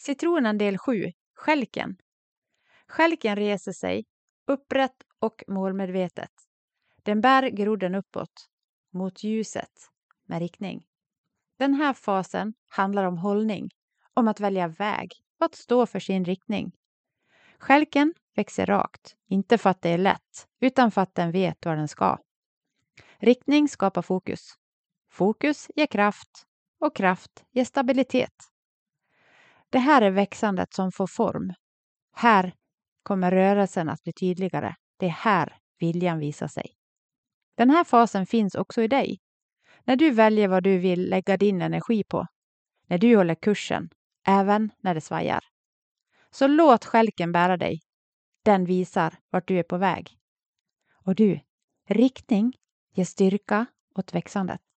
Citronen del 7. Skälken. Skälken reser sig, upprätt och målmedvetet. Den bär grodden uppåt, mot ljuset, med riktning. Den här fasen handlar om hållning, om att välja väg och att stå för sin riktning. Skälken växer rakt, inte för att det är lätt, utan för att den vet var den ska. Riktning skapar fokus. Fokus ger kraft och kraft ger stabilitet. Det här är växandet som får form. Här kommer rörelsen att bli tydligare. Det är här viljan visar sig. Den här fasen finns också i dig. När du väljer vad du vill lägga din energi på. När du håller kursen, även när det svajar. Så låt skälken bära dig. Den visar vart du är på väg. Och du, riktning ger styrka åt växandet.